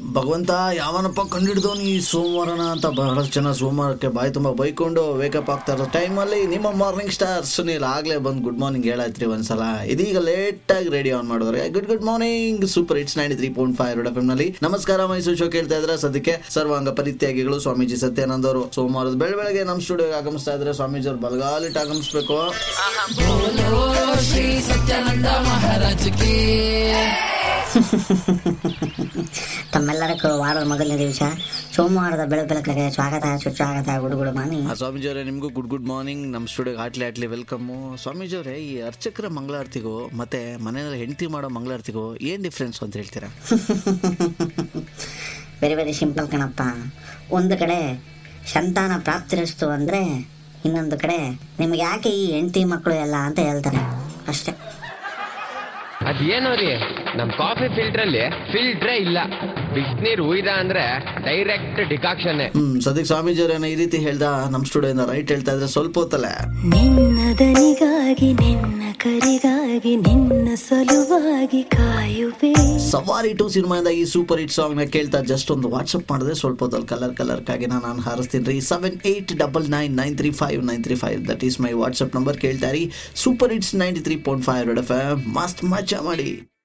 ಭಗವಂತ ಯಾವನಪ್ಪ ಕಂಡಿಡ್ದವನು ಈ ಸೋಮವಾರನ ಅಂತ ಬಹಳಷ್ಟು ಜನ ಸೋಮವಾರಕ್ಕೆ ಬಾಯಿ ತುಂಬ ಬೈಕೊಂಡು ವೇಕಪ್ ಆಗ್ತಾ ಇರೋ ಟೈಮಲ್ಲಿ ನಿಮ್ಮ ಮಾರ್ನಿಂಗ್ ಸ್ಟಾರ್ ಸುನೀಲ್ ಆಗಲೇ ಬಂದು ಗುಡ್ ಮಾರ್ನಿಂಗ್ ಹೇಳಾಯ್ತ್ರಿ ಒಂದ್ಸಲ. ಇದೀಗ ಲೇಟಾಗಿ ರೇಡಿಯೋ ಆನ್ ಮಾಡಿದ್ರೆ good morning super hits 93.5 red FM ನಲ್ಲಿ ನಮಸ್ಕಾರ ಮೈಸೂರು ಶೋ ಕೇಳ್ತಾ ಇದ್ರೆ. ಸದ್ಯಕ್ಕೆ ಸರ್ವಾಂಗ ಪರಿತ್ಯಾಗಿಗಳು ಸ್ವಾಮೀಜಿ ಸತ್ಯಾನಂದ ಅವರು ಸೋಮವಾರದ ಬೆಳಗ್ಗೆ ನಮ್ಮ ಸ್ಟುಡಿಯೋಗೆ ಆಗಮಿಸ್ತಾ ಇದ್ರೆ. ಸ್ವಾಮೀಜಿ ಅವ್ರು ಬಲಗಾಲಿಟ್ಟು ಆಗಮಿಸ್ಬೇಕು. ಶ್ರೀ ಸತ್ಯಾನಂದ ಮಹಾರಾಜ್ ಕಿ. ತಮ್ಮೆಲ್ಲರಿಗೂ ವಾರದ ಮೊದಲನೇ ದಿವಸ ಸೋಮವಾರದ ಬೆಳಗ್ಗೆ ಸ್ವಾಗತ ಸುಸ್ವಾಗತ ಗುಡ್ ಮಾರ್ನಿಂಗ್. ಸ್ವಾಮೀಜಿ ಅವರೇ, ನಿಮಗೂ ಗುಡ್ ಮಾರ್ನಿಂಗ್. ನಮ್ಮ ಸ್ಟುಡಿಯೋಗೆ ಆಟ್ಲಿ ವೆಲ್ಕಮ್ಮು. ಸ್ವಾಮೀಜಿ ಅವರೇ, ಈ ಅರ್ಚಕರ ಮಂಗಳಾರತಿಗೂ ಮತ್ತೆ ಮನೆಯಲ್ಲಿ ಹೆಂಡತಿ ಮಾಡೋ ಮಂಗಳಾರತಿಗೂ ಏನು ಡಿಫ್ರೆನ್ಸ್ ಅಂತ ಹೇಳ್ತೀರಾ? ವೆರಿ ಸಿಂಪಲ್ ಕಣಪ್ಪ. ಒಂದು ಕಡೆ ಸಂತಾನ ಪ್ರಾಪ್ತಿರಸ್ತು ಅಂದರೆ, ಇನ್ನೊಂದು ಕಡೆ ನಿಮ್ಗೆ ಯಾಕೆ ಈ ಹೆಂಡತಿ ಮಕ್ಕಳು ಎಲ್ಲ ಅಂತ ಹೇಳ್ತಾರೆ ಅಷ್ಟೇ. ಅದೇನೋ ರೀ, ನಮ್ ಕಾಫಿ ಫಿಲ್ಟ್ರಲ್ಲಿ ಫಿಲ್ಟ್ರೇ ಇಲ್ಲ. ಬಿಸಿನೀರು ಉಯ್ದ ಅಂದ್ರೆ ಡೈರೆಕ್ಟ್ ಡಿಕಾಕ್ಷನ್. ಸದ್ಯಕ್ಕೆ ಸ್ವಾಮೀಜಿ ಅವರೇನ ಈ ರೀತಿ ಹೇಳ್ದ ನಮ್ ಸ್ಟುಡಿಯೋಯಿಂದ ರೈಟ್ ಹೇಳ್ತಾ ಇದ್ರೆ ಸ್ವಲ್ಪ ಹೊತ್ತಲ್ಲೇ ನಿನ್ನದನಿಗಾಗಿ ನಿನ್ನ ಕರಿಗಾಗಿ ನಿನ್ನ ಸಲುವಾಗಿ ಕಾಯುವೆ. ಸವಾರಿ 2 ಸಿನಿಮಾದ ಈ ಸೂಪರ್ ಹಿಟ್ ಸಾಂಗ್ ನ ಕೇಳ್ತಾ ಜಸ್ಟ್ ಒಂದು ವಾಟ್ಸ್ಆಪ್ ಮಾಡಿದ್ರೆ ಸ್ವಲ್ಪ ಹೊತ್ತಲ್ಲಿ ಕಲರ್ ಕಾಗಿ ನಾನು ಹಾರಿಸ್ತೀನಿ ರೀ. 7899935935 that is my WhatsApp number. ಕೇಳ್ತಾ ರೀ ಸೂಪರ್ ಹಿಟ್ಸ್ 93.5 ರೆಡ್ FM. ಮಸ್ತ್ ಮಜಾ ಮಾಡಿ.